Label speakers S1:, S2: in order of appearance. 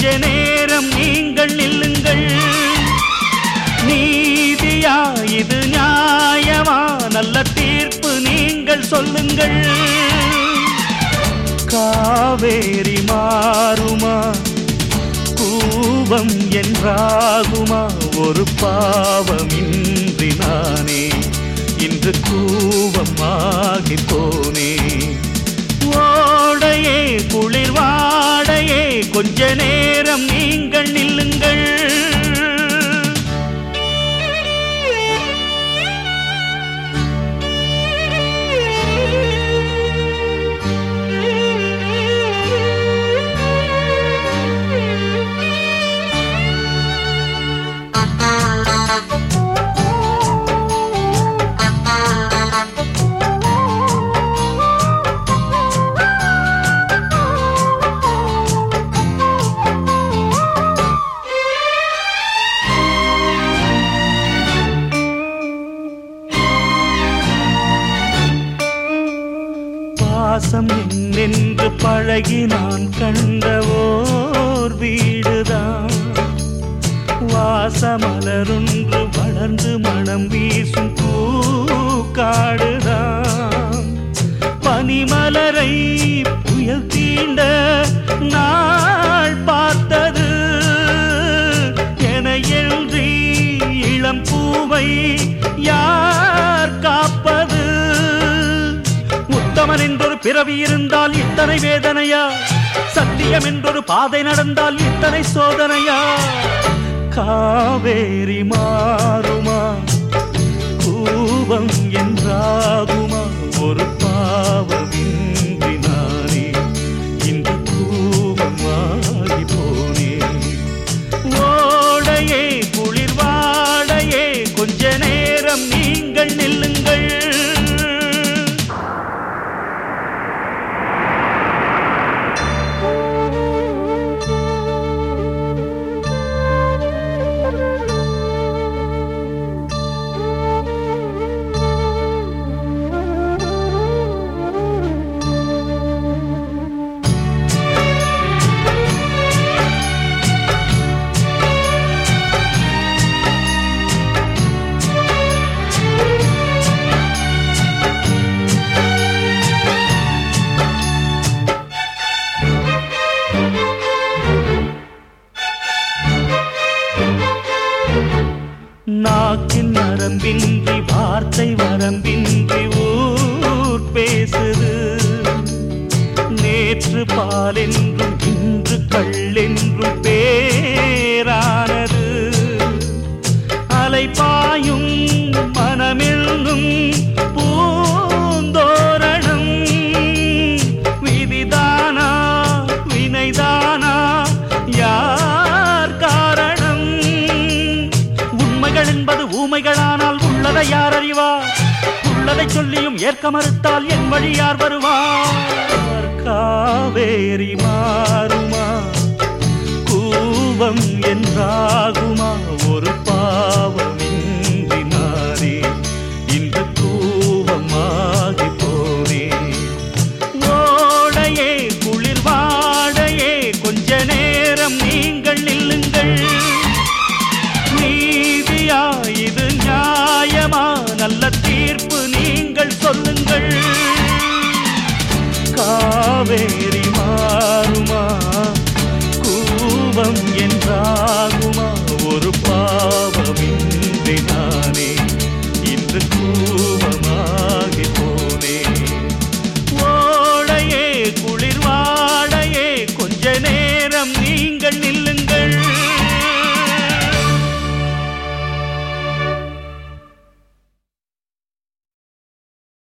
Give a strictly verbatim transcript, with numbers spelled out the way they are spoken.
S1: கொஞ்ச நேரம் நீங்கள் நில்லுங்கள். நீதியா இது நியாயமா? நல்ல தீர்ப்பு நீங்கள் சொல்லுங்கள். காவேரி மாறுமா? கூவம் என்றாகுமா? ஒரு பாவமின்றி நானே இன்று கூவமாகி போனே. ஓடையே குளிர்வாடையே கொஞ்ச நேரம் நீங்கள் நில்லுங்கள். வாசம் என்னென்று பழகி நான் கண்ட ஓர் வீடுதான். வாசமலரொன்று வளர்ந்து மனம் வீசும் பூக்காடுதான். பனிமலரை புயல் தீண்ட நாள் பார்த்தது என என்று இளம் பூவை யார் காப்பது? உத்தமன் என்றொரு பிறவி இருந்தால் இத்தனை வேதனையா? சத்தியம் என்றொரு பாதை நடந்தால் இத்தனை சோதனையா? காவேரி மாறுமா? கூவம் என்றாகுமா? ஒரு பாவமின்றி நானே இன்று கூவமாகி போனேன். ஓடையே குளிர்வாடையே கொஞ்ச நேரம் நீங்கள் நில்லுங்கள். நாக்கின் நரம்பின்றி வார்த்தை வரம்பின்றி ஊர் பேசுது. நேற்று பாலென்றும் இன்று கள்ளென்றும் பேரானது. அலைபாயும் மனமெல்லும் பூந்தோரணம். விதிதானா வினைதானா யார் காரணம்? உண்மைகள் என்பது ஊமைகளானால் உள்ளதை யார் அறிவார்? உள்ளதை சொல்லியும் ஏற்க மறுத்தால் என் வழி யார் வருவார்? காவேரி மாறுமா? கூவம் என்றாகுமா? ஒரு பாவமின்றி நானே இன்று கூவமாகி போனேன். ஓடையே குளிர்வாடையே கொஞ்ச நேரம் நீங்கள் நில்லுங்கள். நீதியா இது நியாயமா? நல்ல தீர்ப்பு நீங்கள் சொல்லுங்கள். காவேரி மாறுமா? கூவம் என்றாகும்